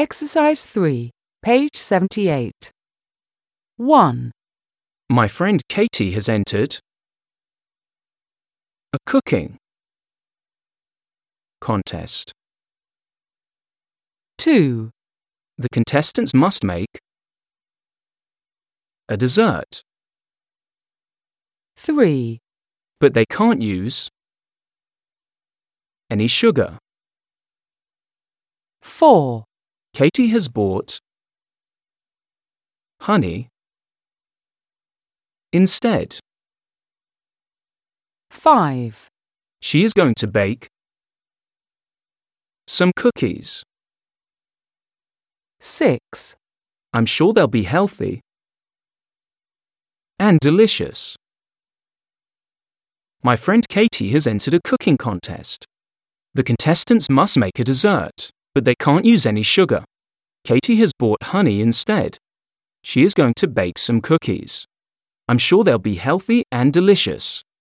Exercise 3, page 78. 1, My friend Katie has entered a cooking contest. 2, The contestants must make a dessert, 3, but they can't use any sugar. 4, Katie has bought honey instead. 5, She is going to bake some cookies. 6, I'm sure they'll be healthy and delicious. My friend Katie has entered a cooking contest. The contestants must make a dessert, but they can't use any sugar. Katie has bought honey instead. She is going to bake some cookies. I'm sure they'll be healthy and delicious.